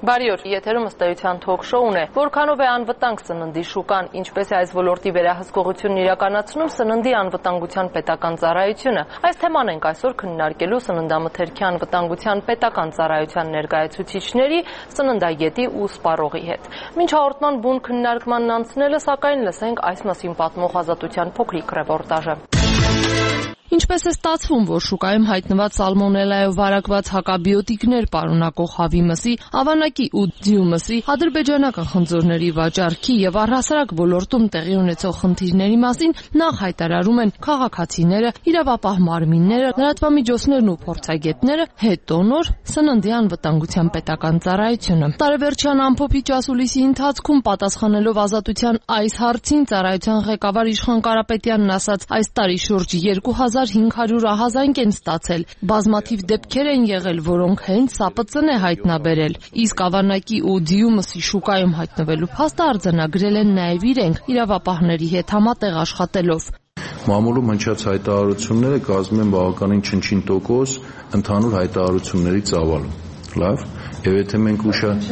Բարի օր, եթերում ըստ էության թոք-շոուն է։ Որքանով է անվտանգ սննդի շուկան, ինչպես է այս ոլորտի վերահսկողությունն իրականացնում սննդի անվտանգության պետական ծառայությունը։ Այս թեման ենք այսօր քննարկելու սննդամթերքի անվտանգության պետական ծառայության ներկայացուցիչների, սննդագետի ու սպառողի հետ։ Մինչ հաղորդման բուն քննարկմանն անցնելը, սակայն լսենք այս մասին պատմող Ազատության փոքրիկ ռեպորտաժը։ Ինչպես է ստացվում, որ շուկայում հայտնված սալմոնելայով վարակված հակաբիոտիկներ պարունակող հավի մսի, ավանակի ու ձիու մսի, ադրբեջանական խնձորների վաճառքի եւ առհասարակ ոլորտում տեղի ունեցող խնդիրների մասին նախ հայտարարում են քաղաքացիները, իրավապահ մարմինները, լրատվամիջոցներն ու փորձագետները, հետո նոր սննդի անվտանգության պետական ծառայությունը։ Տարեվերջյան ամփոփիչ ասուլիսի ընթացքում պատասխանելով Ազատության այս հարցին ծառայության ղեկավար Իշխան Կարապետյանն ասաց, այս տարի շուրջ 2500 ահազանգ են ստացել։ Բազմաթիվ դեպքեր են եղել, որոնք հենց ՍԱՊՑ-ն է հայտնաբերել։ Իսկ ավանակի ու ձիու մսի շուկայում հայտնվելու փաստը արձանագրել են նաև իրենք, իրավապահների հետ համատեղ աշխատելով։ Մամուլում հնչած հայտարարությունները կազմում են բավականին չնչին տոկոս ընդհանուր հայտարարությունների ծավալում։ Լավ, եւ եթե մենք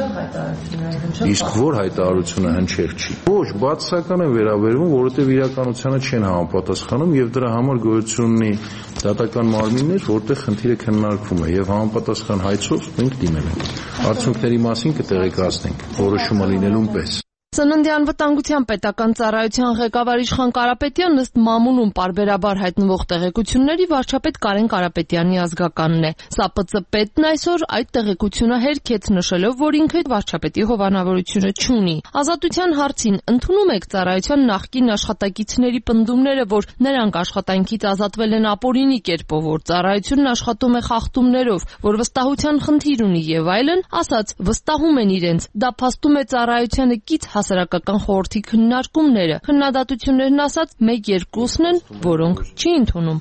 իսկ որ հայտարարությունը հնչեղ չի։ Ոչ, բացասական է վերաբերվում, որովհետեւ իրականությանը չեն համապատասխանում եւ դրա համար գոյություն ունի դատական մարմիններ, որտեղ խնդիրը քննարկվում է եւ համապատասխան հայցով մենք դիմել ենք։ Արդյունքների մասին կտեղեկացնենք, որոշումը լինելուն պես։ Սննդի անվտանգության պետական ծառայության ղեկավար Իշխան Կարապետյանն ըստ մամուլում պարբերաբար հայտնվող տեղեկությունների վարչապետ Կարեն Կարապետյանի ազգականն է։ ՍԱՊՑ պետն այսօր այդ տեղեկությունը հերքեց նշելով, որ ինքը վարչապետի հովանավորությունը չունի։ Ազատության հարցին ընդունում եք ծառայության նախկին աշխատակիցների պնդումները, որ նրանք աշխատանքից ազատվել են ապօրինի կերպով, որ ծառայությունն աշխատում է խախտումներով, որ վստահության խնդիր ունի եւ այլն, ասաց վստահում են իրենց։ Դա փաստում է ծառայությանը կից հասարակական խորհրդի քննարկումները։ Քննադատություններն ասած 1-2-ն են, որոնք չի ընդունում։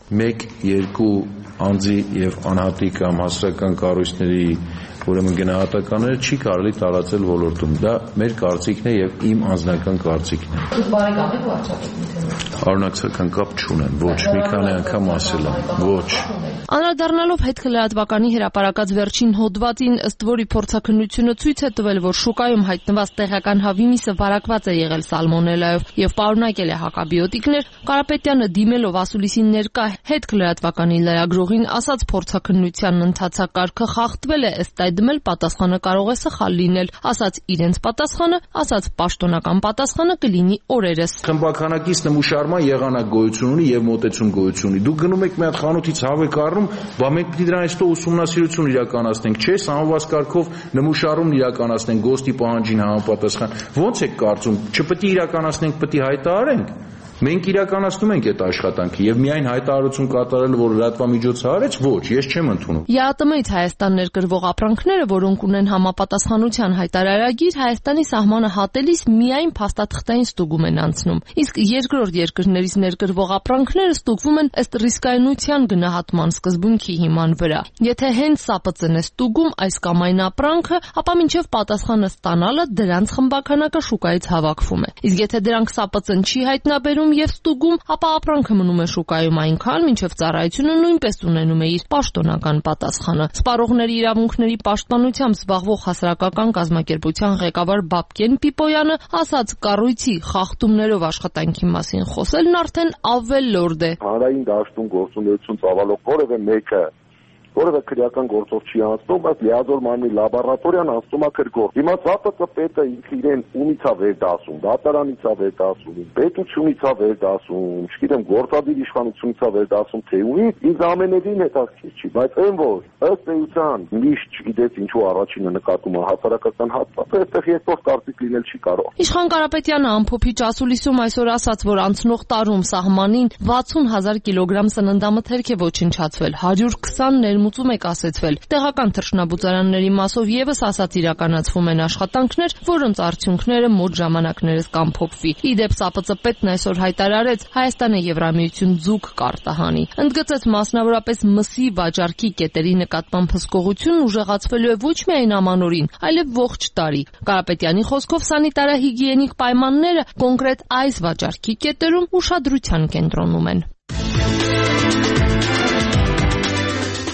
1-2 անձի եւ անհատի կամ հասարակական կառույցների ուրեմն գնահատականները չի կարելի տարածել ոլորտում։ Դա մեր կարծիքն է եւ իմ անձնական կարծիքն է։ Դուք բարեկամ եք վարչապետի հետ։ Արունակցական կապ չունեմ, ոչ, մի քանի անգամ ասել եմ, ոչ։ Անդրադառնալով հետքլրատվականի հրապարակած վերջին հոդվածին, ըստ որի փորձաքննությունը ցույց է տվել, որ շուկայում հայտնված տեղական հավի միսը վարակված է եղել սալմոնելայով եւ պարունակել է հակաբիոտիկներ, Կարապետյանը դիմելով ասուլիսին ներկա հետքլրատվականի լրագրողին ասաց փորձաքննության ընթացակարգը խախտվել է, ըստ այդմ էլ պատասխանը կարող է սխալ լինել, ասաց իրենց պատասխանը, ասաց պաշտոնական պատասխանը կլինի օրերս։ Խմբականակից նմուշարման եղանակ գոյություն ունի եւ մոտեցում գոյություն ունի։ Դուք գնում եք մի հատ խանութից հավ եք առնում, բա մենք պիտի դրան այստեղ ուսումնասիրություն իրականացնենք, չէ՞, սահմանված կարգով նմուշարումն իրականացնենք գոստի պահանջին համապատասխան։ Ո՞նց եք կարծում, չպետք է իրականացնենք, պետք է հայտարարենք։ Մենք իրականացնում ենք այդ աշխատանքը եւ միայն հայտարարություն կատարել, որ լրատվամիջոցը արեց, ոչ, ես չեմ ընդունում։ ԵԱՏՄ-ից Հայաստան ներկրվող ապրանքները, որոնք ունեն համապատասխանության հայտարարագիր, Հայաստանի սահմանը հատելիս միայն փաստաթղթային ստուգում են անցնում։ Իսկ երկրորդ երկրներից ներկրվող ապրանքները ստուգվում են ըստ ռիսկայնության գնահատման սկզբունքի հիման վրա։ Եթե հենց ՍԱՊՑ-ն է ստուգում այս կամ այն ապրանքը, ապա մինչև պատասխանը ստանալը դրանց խմբականակը շուկայից հավաքվում է։ Իսկ եթե դրանք ՍԱՊՑ-ն չի հայտնաբերում եւ ստուգում, ապա ապրանքը մնում է շուկայում այնքան, մինչև ծառայությունը նույնպես ունենում է իր պաշտոնական պատասխանը։ Սպառողների իրավունքների պաշտպանությամբ զբաղվող հասարակական կազմակերպության ղեկավար Բաբկեն Պիպոյանը ասաց, կառույցի խախտումներով աշխատանքի մասին խոսելն արդեն ավելորդ է։ Հանրային դաշտում գործունեություն ծավալող որևէ մեկը որևէ քրեական գործող չի անցնում, բայց լիազոր մարմնի լաբորատորիան անցնում է քրգործ։ Հիմա ՍԱՊՑ պետը ինքը իրեն ումից է վերդասում, դատարանից է վերդասում, պետությունից է վերդասում, չգիտեմ, գործադիր իշխանությունից է վերդասում, թե ումից, ինձ ամենևին հետաքրքիր չի, բայց այն որ ըստ էության միշտ չգիտես ինչու առաջինը նկատում է հասարակական հատվածը, այստեղ երկրորդ կարծիք լինել չի կարող։ Իշխան Կարապետյանը ամփոփիչ ասուլիսում այսօր ասաց, որ անցնող տարում սահմանին 60,000 կիլոգրամ սննդամթերք է ոչնչացվել, 120 ներմուծում է կասեցվել։ Տեղական թռչնաբուծարանների մասով եւս ասաց իրականացվում են աշխատանքներ, որոնց արդյունքները մոտ ժամանակներս կամփոփվի։ Իդեպ ՍԱՊՑ պետն այսօր հայտարարեց Հայաստանը Եվրամիություն ձուկ կարտահանի։ Ընդգծեց մասնավորապես մսի վաճառքի կետերի նկատմամբ հսկողությունն ուժեղացվելու է ոչ միայն ամանորին, այլև ողջ տարի։ Կարապետյանի խոսքով սանիտարահիգիենիկ պայմանները կոնկրետ այս վաճառքի կետերում ուշադրության կենտրոնում են։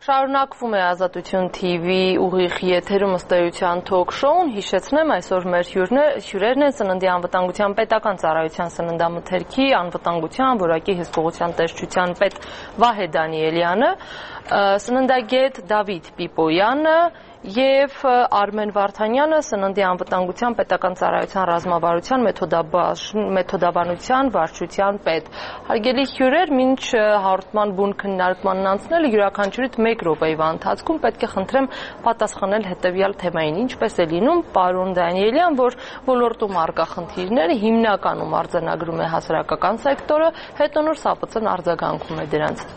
Շարունակվում է Ազատություն TV ուղիղ եթերում ըստ էության թոք-շոուն, հիշեցնեմ այսօր մեր հյուրերն են Սննդի անվտանգության պետական ծառայության սննդամթերքի անվտանգության որակի հսկողության տեսչության պետ Վահե Դանիելյանը, սննդագետ Դավիթ Պիպոյանը և Արմեն Վարդանյանը Սննդի անվտանգության պետական ծառայության ռազմավարության մեթոդաբանության վարչության պետ։ Հարգելի հյուրեր, մինչ հաղորդման բուն քննարկմանն անցնել յուրաքանչյուրիդ 1 րոպեվա ընթացքում պետք է խնդրեմ պատասխանել հետևյալ թեմային. ինչպես է լինում, պարոն Դանիելյան, որ ոլորտում առկա խնդիրները հիմնականում արձանագրում է հասարակական սեկտորը, հետո նոր ՍԱՊՑ-ն արձագանքում է դրանց։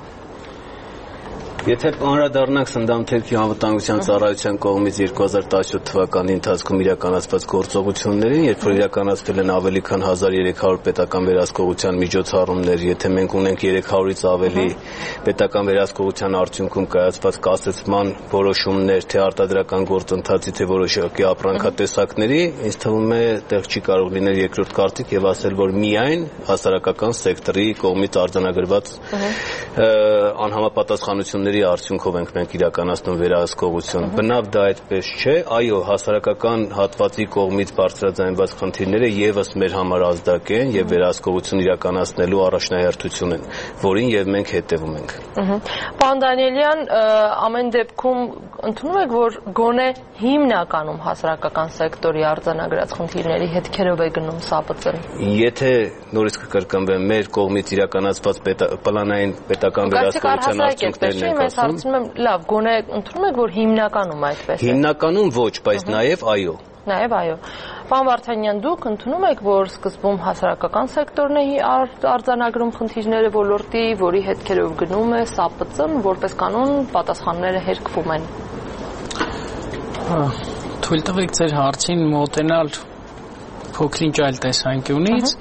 Եթե անդրադառնանք Սննդամթերքի անվտանգության ծառայության կողմից 2017 թվականի ընթացքում իրականացված գործողություններին, երբ որ իրականացվել են ավելի քան 1300 պետական վերահսկողության միջոցառումներ, եթե մենք ունենք 300-ից ավելի պետական վերահսկողության արդյունքում կայացված կասեցման որոշումներ, թե արտադրական գործընթացի, թե որոշակի ապրանքատեսակների, ինձ թվում է տեղ չի կարող լինել երկրորդ կարծիք եւ ասել, որ միայն հասարակական սեկտորի կողմից արձանագրված անհամապատասխանությունների արդյունքով ենք մենք իրականացնում վերահսկողություն։ Բնավ դա այդպես չէ, այո, հասարակական հատվածի կողմից բարձրաձայնված խնդիրները եւս մեր համար ազդակ են եւ վերահսկողություն իրականացնելու առաջնահերթություն են, որին եւ մենք հետեւում ենք։ Պարոն Դանիելյան, ամեն դեպքում ընդունում եք, որ գոնե հիմնականում հասարակական սեկտորի արձանագրած խնդիրների հետքերով է գնում ՍԱՊՑ-ն։ Եթե նորից կկրկնվեմ, մեր կողմից իրականացված պլանային պետական վերահսկողության արդյունքներն են Ես հարցնում եմ, լավ, գոնե ընդունում եք, որ հիմնականում այդպես է։ Հիմնականում ոչ, բայց նաև այո։ Նաև այո։ Պարոն Վարդանյան, դուք ընդունում եք, որ սկզբում հասարակական սեկտորն է արձանագրում խնդիրները ոլորտի, որի հետքերով գնում է ՍԱՊՑ-ն, որպես կանոն պատասխանները հերկվում են։ Թույլ տվեք ձեր հարցին մոտենալ փոքրինչ այլ տեսանկյունից։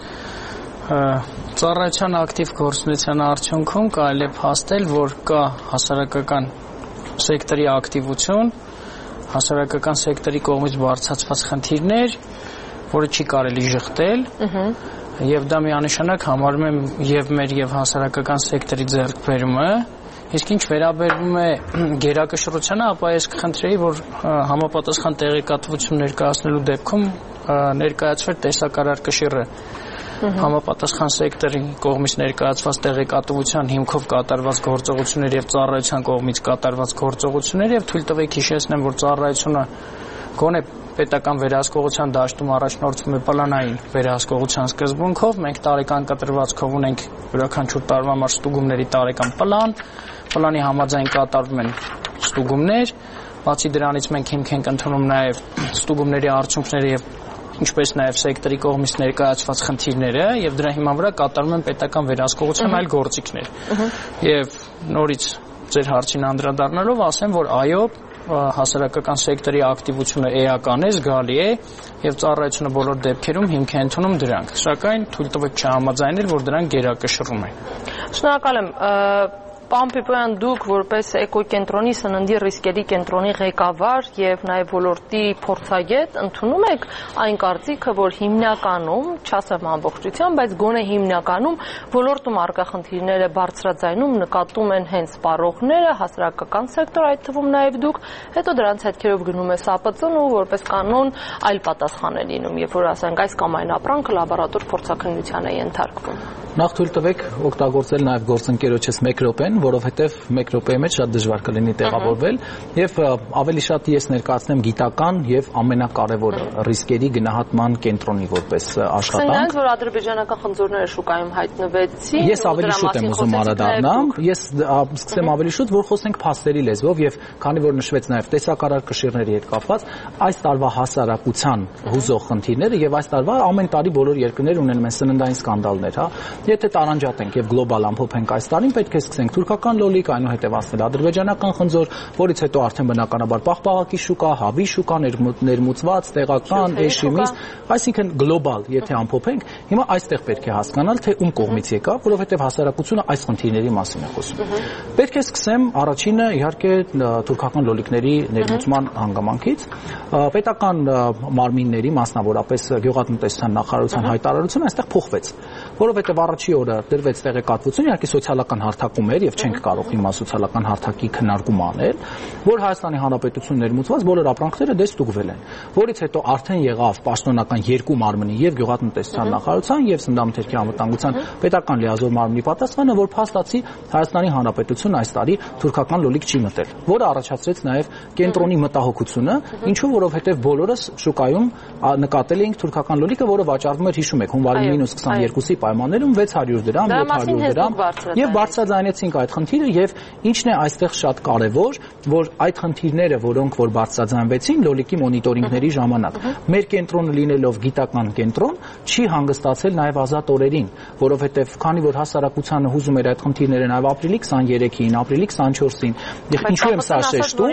Ծառայության ակտիվ գործունեության արդյունքում կարելի է փաստել, որ կա հասարակական սեկտորի ակտիվություն, հասարակական սեկտորի կողմից բարձրացված խնդիրներ, որը չի կարելի ժխտել, եւ դա միանշանակ համարում եմ եւ մեր եւ հասարակական սեկտորի ձեռքբերումը, իսկ ինչ վերաբերում է գերակշռությանը, ապա ես կխնդրեի, որ համապատասխան տեղեկատվություն ներկայացնելու դեպքում ներկայացվեր տեսակարար կշիռը համապատասխան սեկտորի կողմից ներկայացված տեղեկատվության հիմքով կատարված գործողություններ եւ ծառայության կողմից կատարված գործողություններ եւ թույլ տվեք հիշեցնեմ, որ ծառայությունը գոնե պետական վերահսկողության դաշտում առաջնորդվում է պլանային վերահսկողության սկզբունքով, մենք տարեկան կտրվածքով ունենք յուրաքանչյուր տարվա համար ստուգումների տարեկան պլան, պլանի համաձայն կատարվում են ստուգումներ, բացի դրանից մենք հիմք ենք ընդունում նաեւ ստուգումների արդյունքները եւ ինչպես նաև սեկտորի կողմից ներկայացված խնդիրները եւ դրա հիման վրա կատարում են պետական վերահսկողության այլ գործիքներ։ Եվ նորից ձեր հարցին անդրադառնալով ասեմ, որ այո, հասարակական սեկտորի ակտիվությունը էական է, զգալի է եւ ծառայությունը բոլոր դեպքերում հիմք է ընդունում դրանք։ Սակայն թույլ տվեք չհամաձայնել, որ դրանք գերակշռում են։ Շնորհակալ եմ։ Պարոն Պիպոյան, դուք որպես էկոկենտրոնի սննդի ռիսկերի կենտրոնի ղեկավար եւ նաեւ ոլորտի փորձագետ ընդունում եք այն կարծիքը, որ հիմնականում, չասեմ ամբողջությամբ, բայց գոնե հիմնականում ոլորտում առկա խնդիրները բարձրաձայնում նկատում են հենց սպառողները, հասարակական սեկտոր, այդ թվում նաեւ դուք, հետո դրանց հետքերով գնում է ՍԱՊՑ-ն ու որպես կանոն այլ պատասխան է լինում, երբ որ ասենք այս կամ այն ապրանքը լաբորատոր փորձաքննության է ենթարկվում։ Նախ թույլ տվեք օգտագործել նաև գործընկերոջս 1 րոպեն, որովհետև 1 րոպեի մեջ շատ դժվար կլինի տեղավորվել եւ ավելի շատ ես ներկայացնեմ գիտական եւ ամենակարևոր ռիսկերի գնահատման կենտրոնի որպես աշխատանք։ Սրանց որ ադրբեջանական խնձորները շուկայում հայտնվեցին, ես ավելի շուտ եմ ուզում անդրադառնամ, ես սկսեմ ավելի շուտ, որ խոսենք փաստերի լեզվով եւ քանի որ նշվեց նաև տեսակարար կշիռների հետ կապված, այս տարվա հասարակության հուզող խնդիրները եւ այս տարվա ամեն տարի բոլոր երկրները ունենում են սննդային սկանդալներ, հա։ Եթե տարանջատենք եւ գլոբալ ամփոփենք այս տարին, պետք է սկսենք թուրքական լոլիկ, այնուհետեւ ասնել ադրբեջանական խնձոր, որից հետո արդեն բնականաբար պաղպաղակի շուկա, հավի շուկա, ներմուծված, տեղական, էշիմիս, այսինքն գլոբալ, եթե ամփոփենք, հիմա այստեղ պետք է հասկանալ, թե ում կողմից եկավ, որովհետեւ հասարակությունը այս խնդիրների մասին է խոսում։ Պետք է սկսեմ առաջինը իհարկե թուրքական լոլիկների ներմուծման հանգամանքից, պետական մարմինների, մասնավորապես գյուղատնտեսության նախարարության հայտարարությունը այստեղ փոխվեց։ որովհետև առաջի օրը դրվեց տեղեկատվություն, իհարկե սոցիալական հարթակում էր եւ չենք կարող հիմա սոցիալական հարթակի քննարկում անել, որ Հայաստանի Հանրապետությունն ներմուծված բոլոր ապրանքները դե ստուգվել են, որից հետո արդեն եղավ պաշտոնական երկու մարմնի եւ գյուղատնտեսության նախարարության եւ Սննդամթերքի անվտանգության պետական լիազոր մարմնի պատասխանը, որ փաստացի Հայաստանի Հանրապետությունն այս տարի թուրքական լոլիկ չի մտել, որը առաջացրեց նաեւ կենտրոնի մտահոգությունը, ինչու որովհետեւ բոլորս շուկայում նկատել էինք թուրքական լոլիկը, որը վաճառվում էր, հիշում եք, հունվարի -22-ի պայմաններում 600 դրամ, 700 դրամ եւ բարձրաձայնեցինք այդ խնդիրը եւ ինչն է այստեղ շատ կարեւոր, որ այդ խնդիրները, որոնք որ բարձրաձայնվեցին լոլիկի մոնիտորինգների ժամանակ, մեր կենտրոնը լինելով գիտական կենտրոն, չի հանգստացել նաեւ ազատ օրերին, որովհետեւ քանի որ հասարակությանը հուզում էր այդ խնդիրները նաեւ ապրիլի 23-ին, ապրիլի 24-ին, ինչու եմ սա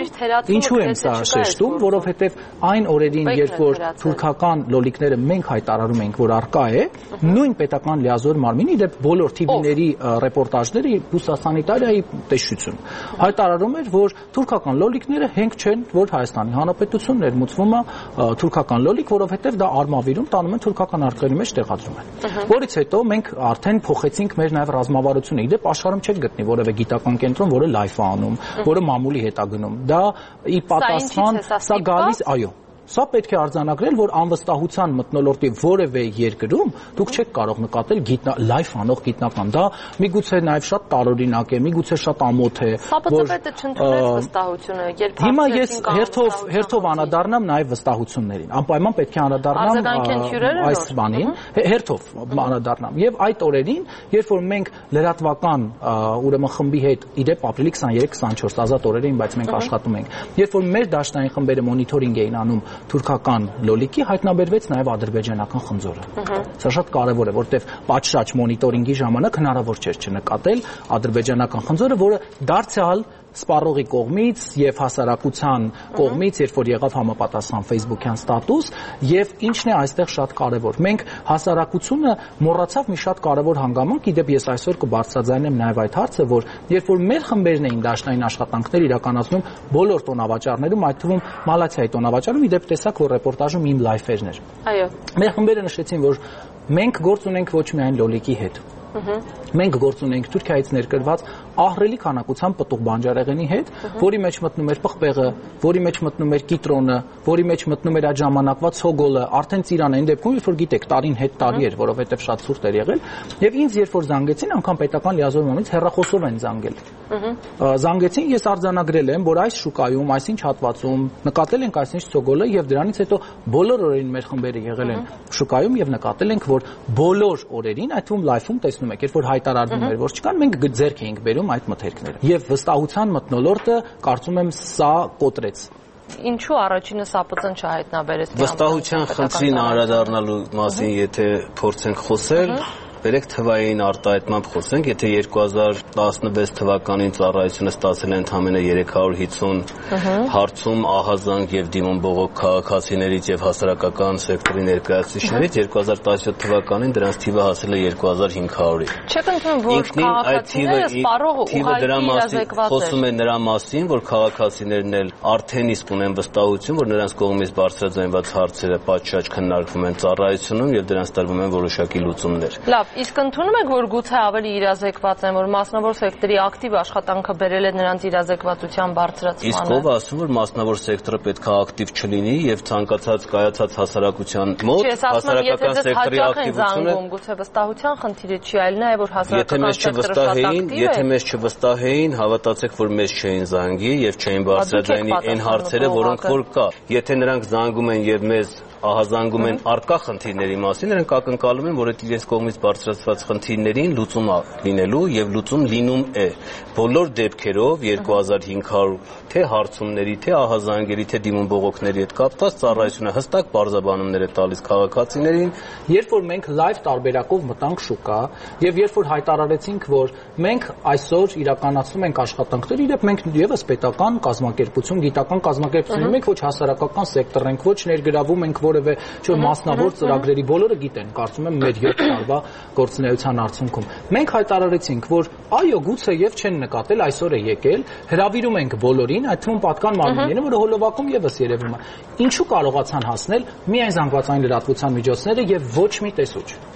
շեշտում, որովհետեւ այն օրերին, երբ որ թուրքական լոլիկները մենք հայտարարում ենք, որ արկա է, նույն պետական լիազոր մարմինի դեպ բոլոր TV-ների ռեպորտաժները բուսասանիտարիայի տեսչություն հայտարարում էր, որ թուրքական լոլիկները հենք չեն, որ Հայաստանի Հանրապետությունն ներմուծվում է թուրքական լոլիկ, որովհետև դա արմավիրում տանում են թուրքական արկղերի մեջ տեղադրում են։ Որից հետո մենք արդեն փոխեցինք մեր նաև ռազմավարությունը։ Իդեպ աշխարհում չեք գտնի որևէ գիտական կենտրոն, որը լայվ է անում, որը մամուլի հետ է գնում։ Դա ի պատասխան սա գալիս, այո, սա պետք է արձանագրել, որ անվստահության մթնոլորտի որևէ երկրում դուք չեք կարող նկատել լայվ անող գիտնական։ Դա միգուցե նաև շատ տարօրինակ է, միգուցե շատ ամոթ է, որ չընդունեց վստահությունը, երբ հիմա ես հերթով անդրադառնամ նաև վստահություններին։ Անպայման պետք է անդրադառնամ այս բանին, հերթով անդրադառնամ։ Եվ այդ օրերին, երբ որ մենք լրատվական ուրեմն խմբի հետ իդեպ ապրիլի 23-24 ազատ օրերին, բայց մենք աշխատում ենք, երբ որ մեր դաշնային խմբերը մոնիտորինգ էին անում թուրքական լոլիկի, հայտնաբերվեց նաև ադրբեջանական խնձորը։ Սա շատ կարևոր է, որովհետև պատշաճ մոնիտորինգի ժամանակ հնարավոր չէր չնկատել ադրբեջանական խնձորը, որը դարձյալ սպառողի կողմից եւ հասարակության կողմից, երբ որ եղավ համապատասխան Facebook-յան ստատուս, եւ ինչն է այստեղ շատ կարեւոր։ Մենք հասարակությունը մոռացավ մի շատ կարեւոր հանգամանք, իդեպ ես այսօր կբարձրաձայնեմ նաեւ այդ հարցը, որ երբ որ մեր խմբերն էին դաշնային աշխատանքներ իրականացնում բոլոր տոնավաճառներում, այդ թվում Մալաթիայի տոնավաճառում, իդեպ տեսակ, որ ռեպորտաժում իմ լայֆերն էր։ Այո։ Մեր խմբերը նշեցին, որ մենք գործ ունենք ոչ միայն լոլիկի հետ, մենք գործ ունենք Թուրքիայից ներկրված ահռելի քանակությամբ պտուղ բանջարեղենի հետ, որի մեջ մտնում էր պղպեղը, որի մեջ մտնում էր կիտրոնը, որի մեջ մտնում էր այդ ժամանակվա ցոգոլը, արդեն ծիրանը, այն դեպքում, երբ որ գիտեք, տարին հետ տարի էր, որովհետև շատ ցուրտ էր եղել, եւ ինձ երբ որ զանգեցին, անգամ պետական լիազոր մարմնից հեռախոսով են զանգել։ Զանգեցին, ես արձանագրել եմ, որ այս շուկայում, այսինչ հատվածում նկատել ենք այսինչ ցոգոլը եւ դրանից հետո բոլոր օրերին մեր խմբերը եղել են շուկայում եւ նկատել ենք, որ բոլոր օրերին, այդ թվում լայֆում տեսնում եք, երբ որ հայտարարվում էր, որ չկան, մենք ձեռք էինք բերում այդ մթերքները։ Եվ վստահության մթնոլորտը կարծում եմ սա կոտրեց։ Ինչու առաջինը ՍԱՊԾ-ն չհայտնաբերեց։ Վստահության խնդրին անդրադառնալու մասին եթե փորձենք խոսել, Բերեք թվային արտահայտմամբ խոսենք, եթե 2016 թվականին ծառայությունը ստացել է ընդամենը 350 հարցում ահազանգ եւ դիմում բողոք քաղաքացիներից եւ հասարակական սեկտորի ներկայացուցիչներից, 2017 թվականին դրանց թիվը հասել է 2500-ի։ Չեք ընդունում, որ քաղաքացիները սպառողը ուղղակի իրազեկված է։ Խոսում է նրա մասին, որ քաղաքացիներն էլ արդեն իսկ ունեն վստահություն, որ նրանց կողմից բարձրաձայնված հարցերը պատշաճ քննարկվում են ծառայությունում եւ դրանց տրվում են որոշակի լուծումներ։ Լավ, իսկ ընդունում եք, որ գուցե ավելի իրազեկված են, որ մասնավոր սեկտորի ակտիվ աշխատանքը բերել է նրանց իրազեկվածության բարձրացմանը։ Իսկ ով ասում, որ մասնավոր սեկտորը պետք է ակտիվ չլինի եւ ցանկացած կայացած հասարակության մոտ հասարակական սեկտորի ակտիվությունը գուցե վստահության խնդիրը չի, այլ նա է, որ հասարակական սեկտորը շատ ակտիվ է։ Եթե մեզ չվստահեին, հավատացեք, որ մեզ չէին զանգի եւ չէին բարձրաձայնի այն հարցերը, որոնք որ կա։ Եթե նրանք զանգում են եւ մեզ ահազանգում են արկա խնդիրների մասին, նրանք ակնկալում են, որ այդ իրենց կողմից բարձրացված խնդիրներին լուծում լինելու եւ լուծում լինում է։ Բոլոր դեպքերով 2500 թե հարցումների, թե ահազանգերի, թե դիմում բողոքների հետ կապված ծառայությունը հստակ բարձրաբանումներ է տալիս քաղաքացիներին, երբ որ մենք լայվ տարբերակով մտանք շուկա եւ երբ որ հայտարարեցինք, որ մենք այսօր իրականացնում ենք աշխատանքներ, իրենք մենք եւս պետական կազմակերպություն, գիտական կազմակերպություն ենք, ոչ հասարակական սեկտոր ենք, ոչ ներգրավում ենք որևէ մասնավոր ծրագրերի, բոլորը գիտեն, կարծում եմ մեր 7 տարվա գործունեության արդյունքում։ Մենք հայտարարեցինք, որ այո, գուցե եւ չեն նկատել, այսօր է եկել, հրավիրում ենք բոլորին, այդ թվում պատկան մարմիններին, որը հոլովակում եւս երևում է։ Ինչու կարողացան հասնել միայն զանգվածային լրատվության միջոցները եւ ոչ մի տեսուչ։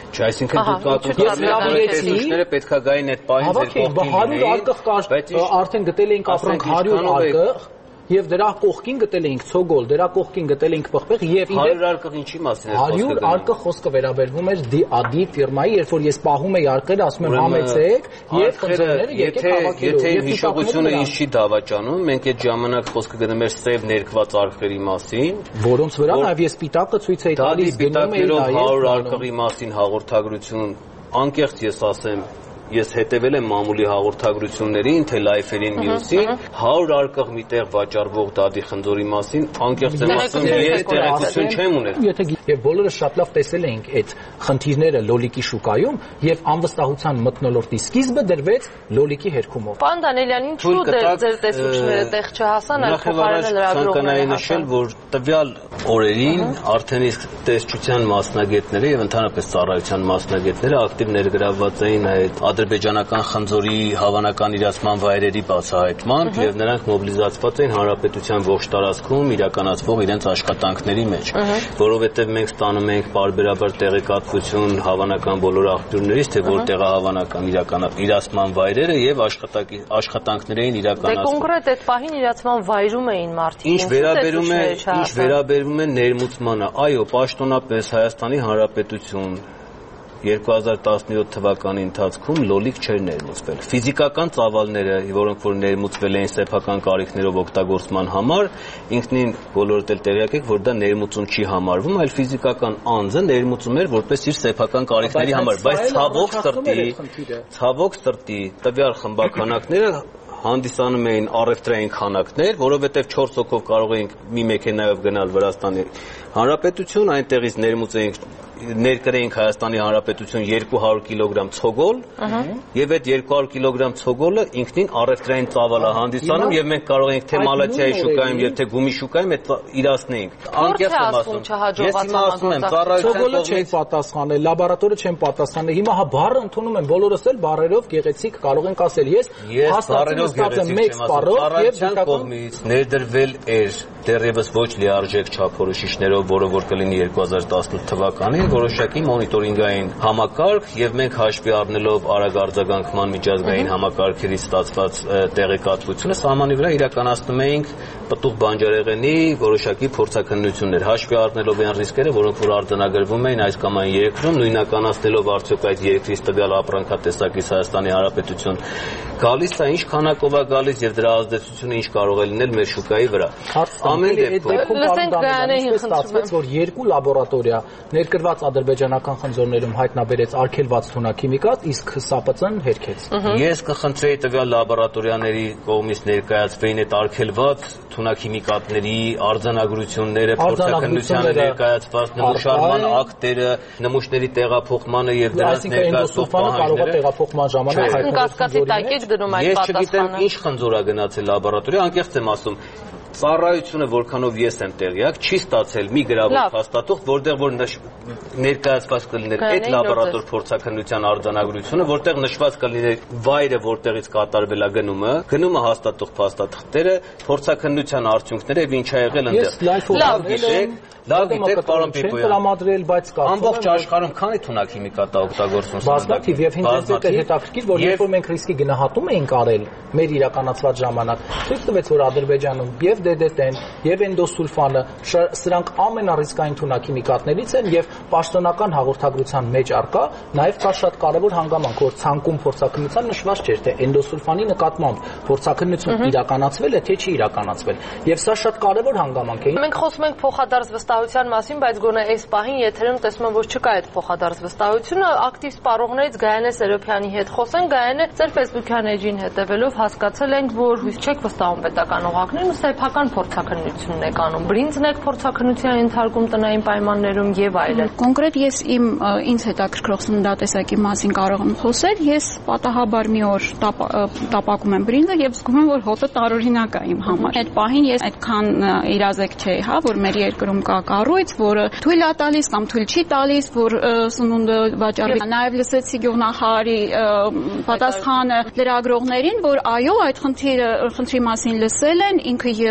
Չէ, այսինքն դուք ակումբները պետքա գային այդ պահին ձեր կողքին։ 100 արկղ կար, արդեն գտել էինք ապրանք 100 արկղ եւ դրա կողքին գտել էինք ցոգոլ, դրա կողքին գտել էինք պղպեղ եւ 100 արկղ ինչի մասին է խոսքը։ 100 արկղ խոսքը վերաբերվում էր DAD ֆիրմայի, երբ որ ես պահում էի արկղերը, ասում եմ համեցեք եւ խնդիրները եկեք հավաքելու։ Եթե հիշողությունը ինձ չի դավաճանում, մենք այդ ժամանակ խոսքը գնում էր սև ներկված արկղերի մասին, որոնց վրա նաեւ ես սպիտակը ցույց էի տալիս, գնում էի 100 արկղի մասին հաղորդագրություն, անկեղծ ես ասեմ, ես հետևել եմ մամուլի հաղորդագրություններին, թե լայֆերին մյուսին, 100 արկղ միտեղ վաճառվող դադի խնձորի մասին, անկեղծ եմ ասում, ես տեղեկություն չեմ ուներ։ Եվ բոլորը շատ լավ տեսել էինք այդ խնդիրները լոլիկի շուկայում եւ անվստահության մթնոլորտի սկիզբը դրվեց լոլիկի հերքումով։ Պարոն Դանիելյան, ինչու ձեր տեսությունները տեղ չհասան, այլ փոխարենը լրագրողները նշել, որ տվյալ օրերին արդեն իսկ տեսչության մասնագետները եւ ընդհանրապես ծառայության մասնագետները ակտիվ ներգրավված էին այդ ադրբեջանական խնձորի հավանական իրացման վայրերի բացահայտման եւ նրանք մոբիլիզացված էին հանրապետության ողջ տարածքում իրականացվող իրենց աշխատանքների մեջ, որովհետեւ մենք ստանում ենք պարբերաբար տեղեկատվություն հավանական բոլոր աղբյուրներից, թե որտեղ է հավանական իրացման վայրերը եւ աշխատանքներ էին իրականացվում։ Դե կոնկրետ այդ պահին իրացման վայրում էին մարդիկ։ Ինչ վերաբերում է ներմուծմանը, այո, պաշտոնապես Հայաստանի Հանրապետություն 2017 թվականի ընթացքում լոլիկ չէր ներմուծվել։ Ֆիզիկական ծավալները, որոնք որ ներմուծվել էին սեփական կարիքներով օգտագործման համար, ինքնին բոլորդ էլ տեղյակ եք, որ դա ներմուծում չի համարվում, այլ ֆիզիկական անձը ներմուծում էր որպես իր սեփական կարիքների համար, բայց ցավոք սրտի տվյալ խմբականակները հանդիսանում էին առևտրային քանակներ, որովհետև 4 հոգով կարող էինք մի մեքենայով գնալ Վրաստանի Հանրապետություն, այնտեղից ներկրեինք Հայաստանի Հանրապետություն 200 կիլոգրամ ցոգոլ, եւ այդ 200 կիլոգրամ ցոգոլը ինքնին առևտրային ծավալ է հանդիսանում եւ մենք կարող ենք թե Մալացիայի շուկայում եւ թե Գումի շուկայում այդ իրացնեինք։ Անկեղծ եմ ասում, ցոգոլը չեն պատասխանել, լաբորատորը չեն պատասխանել։ Հիմա հա բառը ընդունում են բոլորս էլ բառերով գեղեցիկ կարող ենք ասել։ Ես հաստատում եմ մեկ բառով եւ կողմից ներդրվել էր դեռևս ոչ լիարժեք չափորոշիչներով, որը որ կլինի 2018 թվականին, որոշակի մոնիտորինգային համակարգ եւ մենք հաշվի առնելով արագ արձագանքման միջազգային համակարգերից ստացված տեղեկատվությունը սահմանի վրա իրականացնում էինք պտուղ բանջարեղենի որոշակի փորձաքննություններ, հաշվի առնելով այն ռիսկերը, որոնք որ արձանագրվում էին այս կամ այն երկրում, նույնականացնելով արդյոք այդ երկրից տվյալ ապրանքատեսակից Հայաստանի Հանրապետություն գալիս է, ինչ քանակով է գալիս եւ դրա ազդեցությունը ինչ կարող է լինել մեր շուկայի վրա։ Ամեն դեպքում ստացվեց, որ երկու լաբորատորիա ներկրված ադրբեջանական խնձորներում հայտնաբերեց արգելված թունաքիմիկատ, իսկ ՍԱՊՑ-ն հերքեց։ Ես կխնդրեի տվյալ լաբորատորիաների կողմից ներկայացվեին այդ արգելված թունաքիմիկատների արձանագրությունները, փորձաքննությանը ներկայացված նմուշարման ակտերը, նմուշների տեղափոխմանը եւ դրանց ներկայացող պահանջները։ Ես չգիտեմ ինչ խնձոր է գնացել լաբորատորիա, անկեղծ եմ ասում, ծառայությունը, որքանով ես եմ տեղյակ, չի ստացել մի գրավոր փաստաթուղթ, որտեղ որ ներկայացված կլիներ այդ լաբորատոր փորձաքննության արձանագրությունը, որտեղ նշված կլիներ վայրը, որտեղից կատարվել է գնումը հաստատող փաստաթղթերը, փորձաքննության արդյունքները եւ ինչ ա եղել այնտեղ։ Լավ գիտեք, պարոն Պիպոյան, ամբողջ աշխարհում քանի թունաքիմիկատ է օգտագործվում բազմաթիվ եւ ինձ է հետաքրքիր, որ երբ որ մենք ռիսկի գնահատում էինք արել մեր իրականացված ժամանակ, ցույց տվեց, որ Ադրբեջանում եւ DDT-ն եւ էնդոսուլֆանը սրանք ամենառիսկային թունաքիմիկատներից են եւ պաշտոնական հաղորդագրության մեջ առկա նաեւ կա շատ կարեւոր հանգամանք, որ ցանկում փորձաքննության նշված չէր, թե էնդոսուլֆանի նկատմամբ փորձաքննություն իրականացվել է թե չի իրականացվել եւ սա շատ կարեւոր հանգամանք է։ Մենք խոսում ենք փոխադարձ վստահության մասին, բայց գոնե այս պահին եթերում տեսնում եմ, որ չկա այդ փոխադարձ վստահությունը, ակտիվ սպառողներից Գայանե Սերոփյանի հետ խոսենք, Գայանե, ձեր Facebook-յան էջին հետևելով հասկացել ենք, որ հույս չեք վստահում պետական օղակներին ու սեփական փորձաքննությունն եք անում, բրինձն եք փորձաքննության ենթարկում տնային պայմաններում եւ այլն։ Կոնկրետ ես ինձ հետաքրքրող սննդատեսակի մասին կարող եմ խոսել, ես պատահաբար մի օր տապակում եմ բրինձը եւ զգում եմ, որ հոտը տարօրինակ է իմ համար։ Այդ պահին ես այդքան իրազեկ չէի, հա, որ մեր երկրում կա կառույց, որը թույլ է տալիս կամ թույլ չի տալիս, որ սնունդը վաճառվի։ Նաեւ լսեցի գյուղնախարարի պատասխանը լրագրողներին, որ այո, այդ խնդրի մասին լսել են, ինքը եւս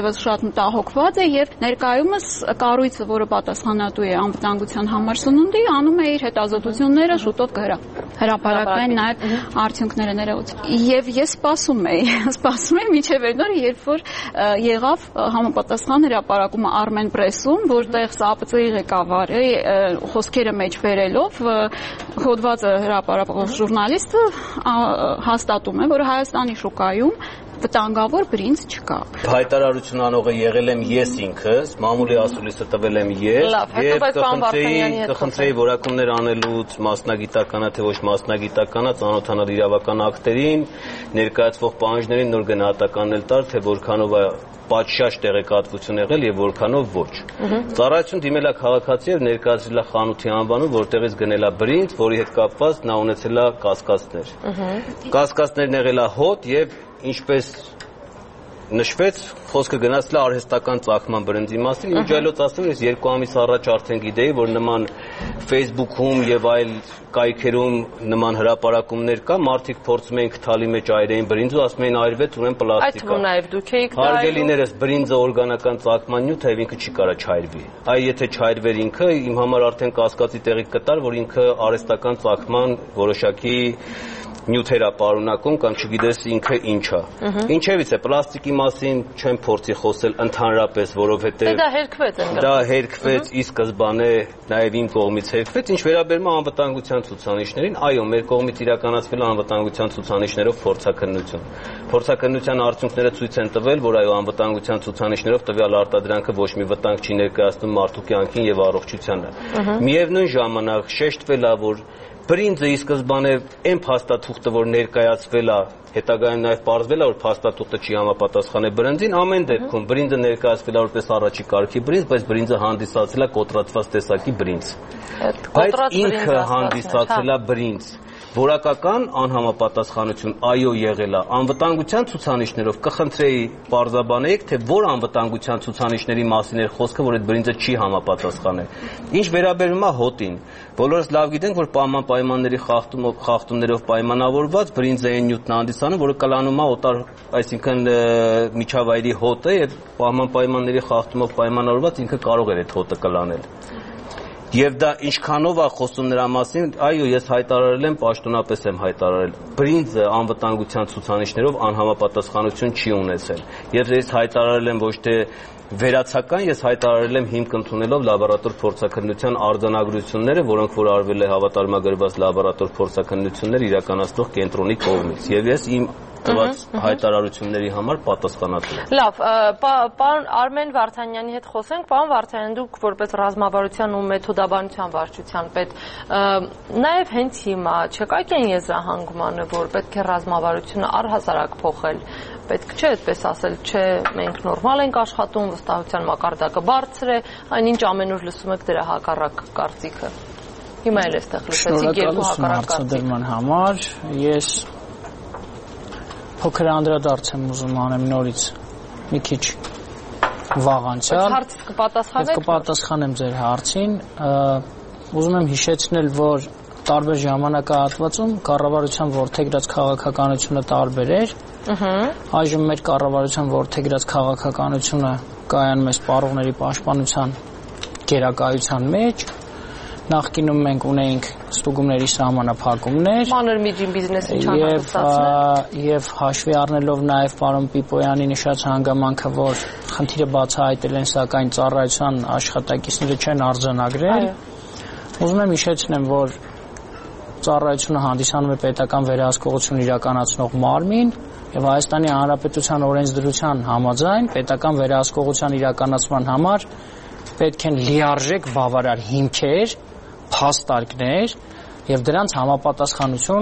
եւս շատ մտահոգված է եւ ներկայումս կառույցը, որը պատասխանատու է անվտանգության համար սնունդի, անում է իր հետազոտությունները, շուտով կհրապարակվեն նաեւ արդյունքները ներողություն։ Եվ ես սպասում եի մինչեւ այդ օրը, երբ որ եղավ համապատասխան հրապարակումը Armen Press-ում, որտեղ ՍԱՊՑ-ի ղեկավարը խոսքերը մեջ բերելով հոդվածը հրապարակող ժուրնալիստը հաստատում է, որ Հայաստանի շուկայում վտանգավոր բրինձ չկա։ Հայտարարություն անողը եղել եմ ես ինքս, մամուլի ասուլիսը տվել եմ ես, եւ կխնդրեի որակումներ անելուց մասնագիտականա թե ոչ մասնագիտականա ծանոթանալ իրավական ակտերին, ներկայացվող պահանջներին նոր գնահատականներ տալ, թե որքանով է պատշաճ տեղեկատվություն եղել եւ որքանով ոչ։ Ծառայություն դիմել է քաղաքացի եւ ներկայացրել է խանութի անվանում, որտեղից գնել է բրինձ, որի հետ կապված նա ունեցել է կասկածներ։ Կասկածներն եղել է հոտ եւ ինչպես նշվեց, խոսքը գնացել է արհեստական ծագման բրինձի մասին։ Ինչ այլոց ասեմ, ես 2 ամիս առաջ արդեն գիտեի, որ նման Facebook-ում եւ այլ կայքերում նման հրապարակումներ կա, մարդիկ փորձում էին քթալի մեջ այրեին բրինձը, ասում էին այրվեց, ուրեմն պլաստիկ է։ Այդ նաև դուք եք դա։ Հարգելիներս, բրինձը օրգանական ծագման նյութ է, ինքը չի կարա չայրվի։ Այ եթե չայրվեր ինքը, իմ համար արդեն կասկածի տեղիք կտար, որ ինքը արհեստական ծագման որոշակի նյութեր է պարունակում կամ չգիտես ինքը ինչ է։ Ինչևից է պլաստիկի մասին չեմ փորձի խոսել ընդհանրապես, որովհետև դա հերքվեց ի սկզբանե նաև իմ կողմից հերքվեց, ինչ վերաբերում է անվտանգության ցուցանիշներին, այո, մեր կողմից իրականացվել է անվտանգության ցուցանիշներով փորձաքննություն։ Փորձաքննության արդյունքները ցույց են տվել, որ այո, անվտանգության ցուցանիշներով տվյալ արտադրանքը ոչ մի վտանգ չի ներկայացնում մարդու կյանքին եւ առողջությանը։ Միևնույն ժամանակ շեշտվել է, որ բրինձը ի սկզբանե այն փաստաթուղթը, որ ներկայացվել է, հետագայում նաև պարզվել է, որ փաստաթուղթը չի համապատասխանել բրինձին, ամեն դեպքում բրինձը ներկայացվել է որպես առաջի կարգի բրինձ, բայց բրինձը հանդիսացել է կոտրատված տեսակի բրինձ։ Բայց ինքը հանդիսացել է բրինձ։ Որակական անհամապատասխանություն այո եղել է։ Անվտանգության ցուցանիշներով կխնդրեի պարզաբանեիք, թե որ անվտանգության ցուցանիշների մասին էր խոսքը, որ այդ բրինձը չի համապատասխանել։ Ինչ վերաբերում է հոտին, բոլորս լավ գիտենք, որ պայմանների խախտումներով պայմանավորված բրինձը այն նյութն հանդիսանում, որը կլանում է օտար, այսինքն միջավայրի հոտը, եւ պայմանների խախտումով պայմանավորված ինքը կարող էր այդ հոտը կլանել։ Եվ դա ինչքանով է խոսում նրա մասին, այո, ես հայտարարել եմ, պաշտոնապես եմ հայտարարել։ Բրինձը անվտանգության ցուցանիշներով անհամապատասխանություն չի ունեցել։ Եվ ես հայտարարել եմ ոչ թե վերացական, ես հայտարարել եմ հիմք ընդունելով լաբորատոր փորձաքննության արձանագրությունները, որոնք որ արվել է հավատարմագրված լաբորատոր փորձաքննություններ իրականացնող կենտրոնի կողմից։ Եվ ես իմ տված հայտարարությունների համար պատասխանատու եմ։ Լավ, պարոն Արմեն Վարդանյանի հետ խոսենք։ Պարոն Վարդանյան, դուք որպես ռազմավարության ու մեթոդաբանության վարչության պետ, նաև հենց հիմա չկայք են եզրահանգմանը, որ պետք է ռազմավարությունը առհասարակ փոխել։ Պետք չէ այդպես ասել, չէ, մենք նորմալ ենք աշխատում, վստահության մակարդակը բարձր է, այնինչ ամենուր լսում եք դրա հակառակ կարծիքը։ Հիմա էլ էստեղ լսեցիք երկու հակառակ կարծիք։ Ես փոքր անդրադարձ եմ ուզում անեմ նորից մի քիչ վաղ անցյալ։ Հարցից կպատասխանեք։ Կպատասխանեմ ձեր հարցին։ Ուզում եմ հիշեցնել, որ տարբեր ժամանակահատվածում կառավարության որդեգրած քաղաքականությունը տարբեր էր։ Այժմ մեր կառավարության որդեգրած քաղաքականությունը կայանում է սպառողների պաշտպանության գերակայության մեջ։ Նախկինում մենք ունեինք ստուգումների սահմանափակումներ, մանր միջին բիզնեսի չանհանգստացնել եւ հաշվի առնելով նաեւ պարոն Պիպոյանի նշած հանգամանքը, որ խնդիրը բացահայտել են, սակայն ծառայության աշխատակիցները չեն արձանագրել, ուզում եմ հիշեցնեմ, որ ծառայությունը հանդիսանում է պետական վերահսկողություն իրականացնող մարմին եւ Հայաստանի Հանրապետության օրենսդրության համաձայն պետական վերահսկողության իրականացման համար պետք են լիարժեք բավարար հիմքեր, փաստարկներ եւ դրանց համապատասխանություն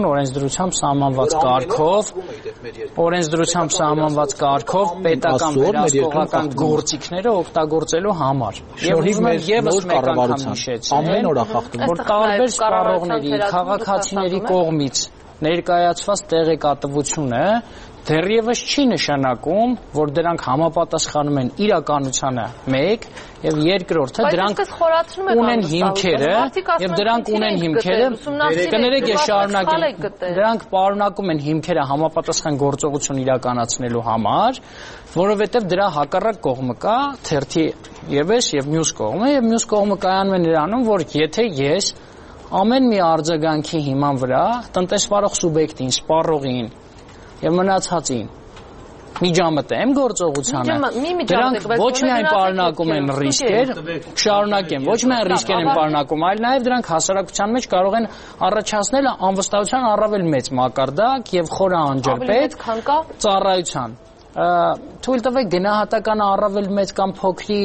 օրենսդրությամբ սահմանված կարգով պետական վերահսկողական գործիքները օգտագործելու համար։ Եվ ուզում եմ եւս մեկ անգամ հիշեցնել, որ տարբեր սպառողների, քաղաքացիների կողմից ներկայացված տեղեկատվությունը դեռևս չի նշանակում, որ դրանք համապատասխանում են իրականությանը 1 եւ երկրորդը դրանք ունեն հիմքերը եւ դրանք ունեն հիմքերը կներեք ես շարունակեմ դրանք պարունակում են հիմքերը համապատասխան գործողություն իրականացնելու համար, որովհետեւ դրա հակառակ կողմը կա թերթի եւս եւ մյուս կողմը եւ մյուս կողմը կայանում է նրանում, որ եթե ես ամեն մի արձագանքի հիման վրա տնտեսվարող սուբյեկտին, սպառողին եւ մնացածին միջամտեմ գործողությանը դրանք ոչ միայն պարունակում են ռիսկեր, շարունակեմ, ոչ միայն ռիսկեր են պարունակում, այլ նաեւ դրանք հասարակության մեջ կարող են առաջացնել անվստահության առավել մեծ մակարդակ եւ խորը անջրպետ ծառայության թույլ տվեք գնահատականը առավել մեծ կամ փոքրի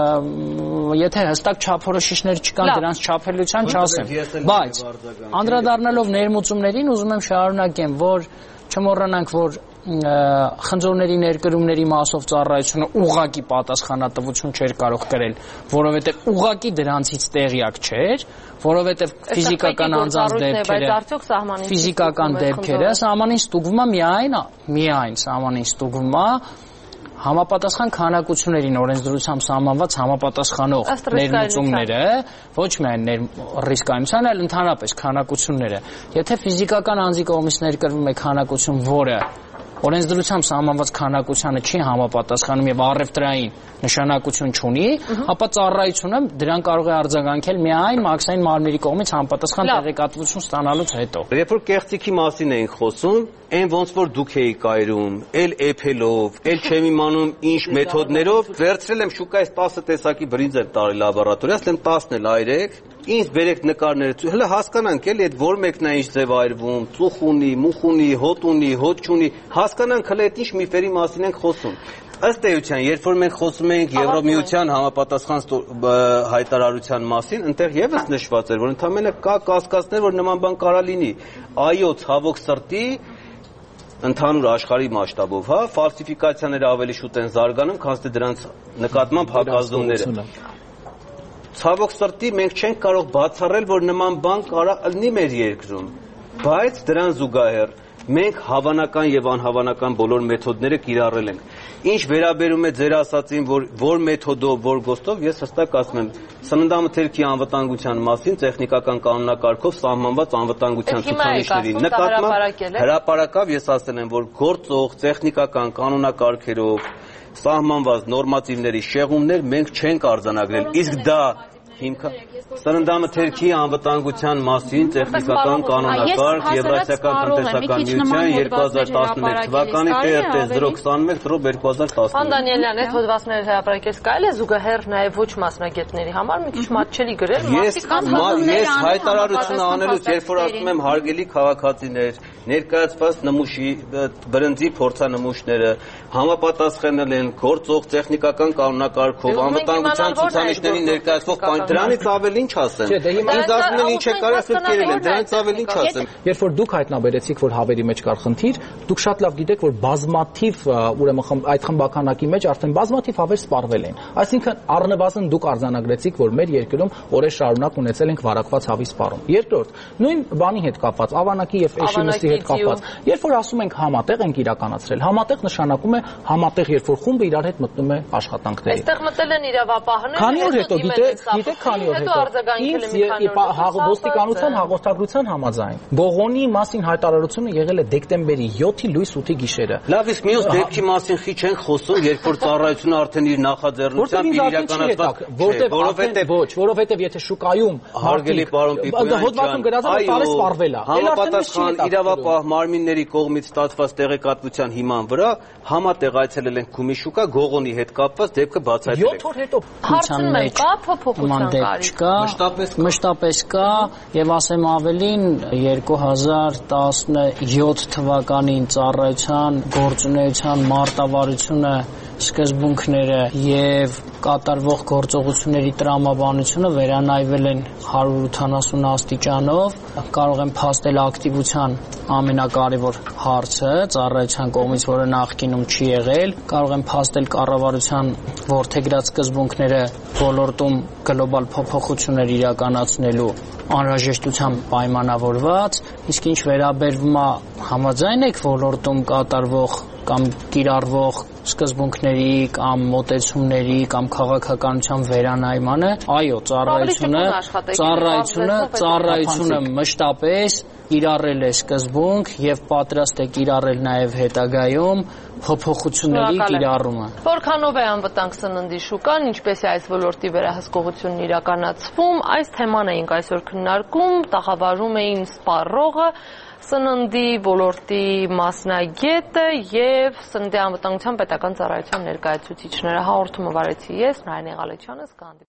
եթե հստակ չափորոշիչներ չկան դրանց չափելիության չասեմ, բայց անդրադառնալով ներմուծումներին ուզում եմ շարունակեմ, որ չմոռանանք, որ խնձորների ներկրումների մասով ծառայությունը ուղղակի պատասխանատվություն չէր կարող կրել, որովհետև ուղղակի դրանցից տեղյակ չէր, որովհետև ֆիզիկական անձանց դեպքերը, ֆիզիկական դեպքերը սահմանին ստուգվում է միայն սահմանին ստուգվում է համապատասխան քանակություններին օրենսդրությամբ սահմանված համապատասխանող ներմուծումները, ոչ միայն ռիսկայնության, այլ ընդհանրապես քանակությունները։ Եթե ֆիզիկական անձի կողմից ներկրվում է քանակություն, որը օրենսդրությամբ սահմանված քանակությանը չի համապատասխանում եւ առևտրային նշանակություն չունի, ապա ծառայությունը դրան կարող է արձագանքել միայն մաքսային մարմնի կողմից համապատասխան տեղեկատվություն ստանալուց հետո։ Երբ որ կեղծիքի մասին էինք խոսում, այն ոնց որ դուք էիք կայրում, էփելով, չեմ իմանում ինչ մեթոդներով, վերցրել եմ շուկայից 10 տեսակի բրինձ եմ տարել լաբորատորիա, ասեմ 10-ն էլ այրեք, ինձ բերեք նկարները, հələ հասկանանք էլի այդ որ մեկն է ինչ ձև այրվում, ծուխ ունի, մուխ ունի, հոտ ունի, հոտ չունի, հասկանանք հələ այդ ինչ միֆերի մասին ենք խոսում։ Ըստ էության, երբ որ մենք խոսում ենք Եվրոմիության համապատասխան հայտարարության մասին, այնտեղ եւս նշված էր, որ ընդամենը կա կասկածներ, որ նման բան կարա լինի։ Այո, ցավոք սրտի ընդհանուր աշխարհի մասշտաբով, հա, ֆալսիֆիկացիաները ավելի շուտ են զարգանում, քան թե դրանց նկատմամբ հակազդումները։ Ցավոք սրտի մենք չենք կարող բացառել, որ նման բան կարա լինի մեր երկրում, բայց դրան զուգահեռ մենք հավանական եւ անհավանական բոլոր մեթոդները կիրառել ենք։ Ինչ վերաբերում է ձեր ասածին, որ մեթոդով, որ գոստով, ես հստակ ասում եմ, սննդամթերքի անվտանգության մասին տեխնիկական կանոնակարգով սահմանված անվտանգության ցուցանիշների նկատմամբ հրապարակավ ես ասել եմ, որ գործող տեխնիկական կանոնակարգերով սահմանված նորմատիվների շեղումներ մենք չենք արձանագրել, իսկ դա հիմքը սննդամթերքի անվտանգության մասին տեխնիկական կանոնակարգ Եվրասիական տնտեսական միության 2011 թվականի TRT-021/2011 Պարոն Դանիելյան, այդ հոդվածները հրապարակել կարելի է զուգահեռ նաև ոչ մասնագետների համար մի քիչ մատչելի գրել, Ես հայտարարություն անելուց, երբ որ ասում եմ հարգելի քաղաքացիներ, ներկայացված նմուշի բրնձի փորձանմուշները համապատասխանել են գործող տեխնիկական կանոնակարգով անվտանգության ցուցանիշների ներկայացվող բան դրանից ավելի ինչ ասեմ։ Ինձ ասում են ինչ է կարա սրկերել են, դրանից ավելի ինչ ասեմ։ Երբ որ դուք հայտնաբերեցիք, որ հավերի մեջ կար խնդիր, դուք շատ լավ գիտեք, որ բազմաթիվ, ուրեմն այդ խմբականակի մեջ արդեն բազմաթիվ հավեր սպառվել են։ Այսինքն առնվազն դուք արձանագրեցիք, որ մեր երկրում օրեր շարունակ ունեցել ենք վարակված հավի սպառում։ Երկրորդ, նույն բանի հետ կապված, ավանակի եւ էշիմստի հետ կապված, երբ որ ասում ենք համատեղ ենք իրականացրել, համատեղ նշանակում է համատեղ, երբ որ խումբը իրար հետ մտնում է աշխատանքների։ Այստեղ մտել են իրավապահները, քանի օր հետո գիտեք քանի օր հետո ոստիկանության հաղորդագրության համաձայն Գողոնի մասին հայտարարությունը եղել է դեկտեմբերի 7-ի լույս 8-ի գիշերը։ Լավ, իսկ մյուս դեպքի մասին քիչ ենք խոսում, երբ որ ծառայությունը արդեն իր նախաձեռնությամբ որովհետև եթե շուկայում հարգելի պարոն հոդվածում գրած է տարի սպառվել է։ Համապատասխան իրավապահ մարմինների կողմից ստացված տեղեկատվության հիման վրա համատեղ այցելել ենք Գումի շուկա Գողոնի հետ կապված դեպքը բացահայտել ենք։ 7 օր հետո հարցնում եմ, կա փոփոխության Մշտապես կա եւ ասեմ ավելին 2017 թվականին ծառայության գործունեության մարտավարությունը սկզբունքները եւ կատարվող գործողությունների տրամաբանությունը վերանայվել են 180 աստիճանով կարող եմ փաստել ակտիվության ամենակարևոր հարցը ծառայության կողմից, որը նախկինում չի եղել, կարող եմ փաստել կառավարության որդեգրած սկզբունքները ոլորտում գլոբալ փոփոխություններ իրականացնելու անհրաժեշտությամբ պայմանավորված, իսկ ինչ վերաբերվում է համաձայն եք ոլորտում կատարվող կամ կիրառվող սկզբունքների կամ մոտեցումների կամ քաղաքականության վերանայմանը, այո, ծառայությունը մշտապես կիրառել է սկզբունք եւ պատրաստ է կիրառել նաեւ հետագայում փոփոխությունների կիրառումը։ Որքանով է անվտանգ սննդի շուկան, ինչպես է այս ոլորտի վերահսկողությունն իրականացվում, այս թեման էինք այսօր քննարկում, տաղավարում էին սպառողը, սննդի ոլորտի մասնագետը եւ Սննդի անվտանգության պետական ծառայության ներկայացուցիչները։ Հաղորդումը վարեցի ես, Նարինե Ղալեչյանը,